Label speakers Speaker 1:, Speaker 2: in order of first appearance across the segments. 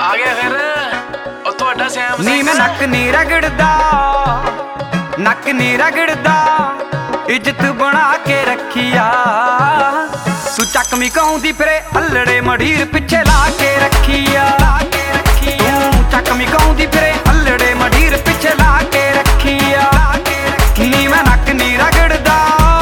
Speaker 1: ਆ ਗਿਆ ਫਿਰ ਉਹ ਤੁਹਾਡਾ ਸੈਮ
Speaker 2: ਨੀ ਮੈਂ ਨੱਕ ਨੀ ਰਗੜਦਾ, ਨੱਕ ਨੀ ਰਗੜਦਾ, ਇੱਜ਼ਤ ਬਣਾ ਕੇ ਰੱਖੀਆ। ਤੂੰ ਚੱਕਵੀਂ ਕਹਾਉਂਦੀ ਫਿਰੇ ਹੱਲੜੇ ਮੜੀਰ ਪਿੱਛੇ ਲਾ ਕੇ ਰੱਖੀਆ। ਤੂੰ ਚੱਕਵੀਂ ਕਹਾਉਂਦੀ ਫਿਰੇ ਹੱਲੜੇ ਮੜੀਰ ਪਿੱਛੇ ਲਾ ਕੇ ਰੱਖੀਆ। ਨੀ ਮੈਂ ਨੱਕ ਨੀ ਰਗੜਦਾ।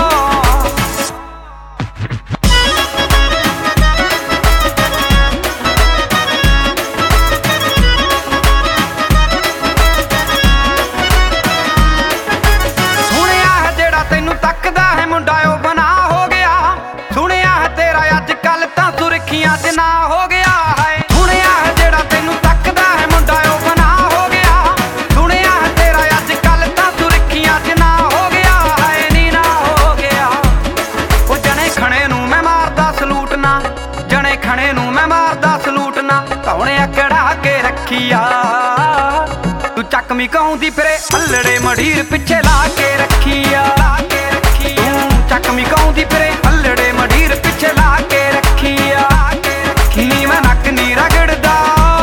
Speaker 2: ਨਾ ਹੋ ਗਿਆ ਹੈ ਸੁਣਿਆ ਹੈ ਜਿਹੜਾ ਤੈਨੂੰ ਤੱਕਦਾ ਹੈ ਮੁੰਡਾ ਉਹ ਬਣਾ ਹੋ ਗਿਆ। ਸੁਣਿਆ ਹੈ ਤੇਰਾ ਅੱਜ ਕੱਲ ਤਾਂ ਸੁਰਖੀਆਂ 'ਚ ਨਾ ਹੋ ਗਿਆ ਹੈ ਨੀ ਨਾ ਹੋ ਗਿਆ। ਉਹ ਜਣੇ ਖਣੇ ਨੂੰ ਮੈਂ ਮਾਰਦਾ ਸਲੂਟ ਨਾ, ਜਣੇ ਖਣੇ ਨੂੰ ਮੈਂ ਮਾਰਦਾ ਸਲੂਟ ਨਾ, ਧੌਣਿਆ ਕੜਾ ਕੇ ਰੱਖੀਆ। ਤੂੰ ਚੱਕਵੀਂ ਕਹਾਉਂਦੀ ਫਿਰੇ ਹੱਲੜੇ ਮੜੀਰ ਪਿੱਛੇ ਲਾ ਕੇ ਰੱਖੀਆ। ਤੂੰ ਚੱਕਵੀਂ ਕਹਾਉਂਦੀ ਫਿਰੇ ਹੱਲੜੇ ਮੜੀਰ ਪਿੱਛੇ ਲਾ ਕੇ ਰੱਖੀਆ। ਨੀ ਮੈਂ ਨੱਕ ਨੀ ਰਗੜਦਾ।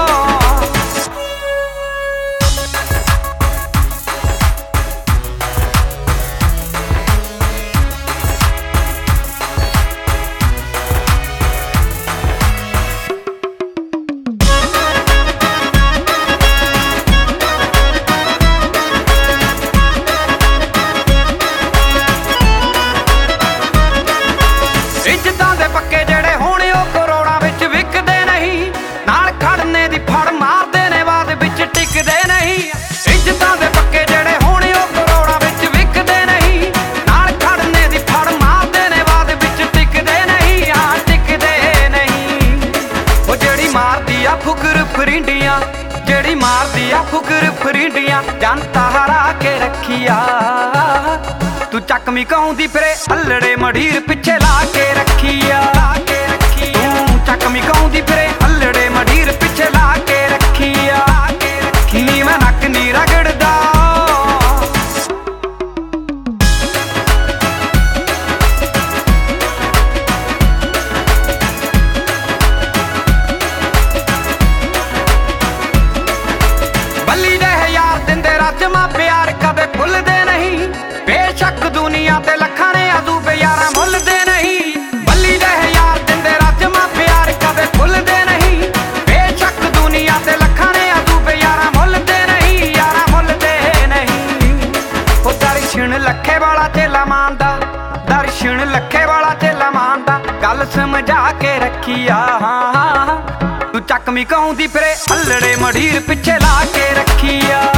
Speaker 2: ਇੱਜ਼ਤਾਂ ਦੇ ਪੱਕੇ ਜਿਹੜੇ ਹੋਣੇ ਉਹ ਕਰੋੜਾਂ ਵਿੱਚ ਵਿਕਦੇ ਨਹੀਂ, ਨਾਲ ਖੜਨੇ ਦੀ ਫੜ ਮਾਰਦੇ ਨੇ ਬਾਅਦ ਵਿੱਚ ਟਿਕਦੇ ਨਹੀਂ। ਇੱਜ਼ਤਾਂ ਦੇ ਪੱਕੇ ਜਿਹੜੇ ਹੋਣੇ ਉਹ ਕਰੋੜਾਂ ਵਿੱਚ ਵਿਕਦੇ ਨਹੀਂ, ਨਾਲ ਖੜਨੇ ਦੀ ਫੜ ਮਾਰਦੇ ਨੇ ਬਾਅਦ ਵਿੱਚ ਟਿਕਦੇ ਨਹੀਂ। ਹਾਂ ਟਿਕਦੇ ਨਹੀਂ। ਉਹ ਜਿਹੜੀ ਮਾਰਦੀ ਆ ਫੁਕਰ ਫਰਿੰਡੀਆਂ, ਜਿਹੜੀ ਮਾਰਦੀ ਆ ਫੁਕਰ ਫਰਿੰਡੀਆਂ, ਜਨਤਾ ਹਰਾ ਕੇ ਰੱਖੀਆ। ਤੂੰ ਚੱਕਵੀਂ ਕਹਾਉਂਦੀ ਫਿਰੇ ਹੱਲੜੇ ਮੜੀਰ ਪਿੱਛੇ ਲਾ ਕੇ ਰੱਖੀਆ। ਤੂੰ ਚੱਕਵੀਂ ਕਹਾਉਂਦੀ ਫਿਰੇ ਹੱਲੜੇ ਮੜੀਰ ਪਿੱਛੇ ਲਾ ਕੇ ਰੱਖੀਆ। ਨੀ ਮੈਂ ਨੱਕ ਨੀ ਰਗੜਦਾ। ਬੱਲੀ ਦੇ ਯਾਰ ਦਿੰਦੇ ਰਾਜਮਾ ਪਿਆਰ ਕਦੇ ਭੁੱਲਦੇ ਨਹੀਂ, ਬੇਸ਼ੱਕ ਦੁਨੀਆ ਤੇ ਲੱਖਾਂ ਨੇ ਅਜੂਬੇ ਯਾਰਾਂ ਮੁੱਲਦੇ ਨਹੀਂ। ਬੱਲੀ ਦੇ ਯਾਰ ਦਿੰਦੇ ਰਾਜਮਾ ਪਿਆਰ ਕਦੇ ਭੁੱਲਦੇ ਨਹੀਂ, ਬੇਸ਼ੱਕ ਦੁਨੀਆ ਤੇ ਲੱਖਾਂ ਨੇ ਅਜੂਬੇ ਯਾਰਾਂ ਮੁੱਲਦੇ ਨਹੀਂ। ਯਾਰਾਂ ਮੁੱਲਦੇ ਨਹੀਂ। ਉਹ ਦਰਸ਼ਨ ਲੱਖੇ ਵਾਲਾ ਚੇਲਾ ਮਾਨਦਾ, ਦਰਸ਼ਨ ਲੱਖੇ ਵਾਲਾ ਚੇਲਾ ਮਾਨਦਾ, ਗੱਲ ਸਮਝਾ ਕੇ ਰੱਖੀਆ। ਤੂੰ ਚੱਕਵੀਂ ਕਹਾਉਂਦੀ ਫਿਰੇ ਹੱਲੜੇ ਮੜੀਰ ਪਿੱਛੇ ਲਾ ਕੇ ਰੱਖੀਆ।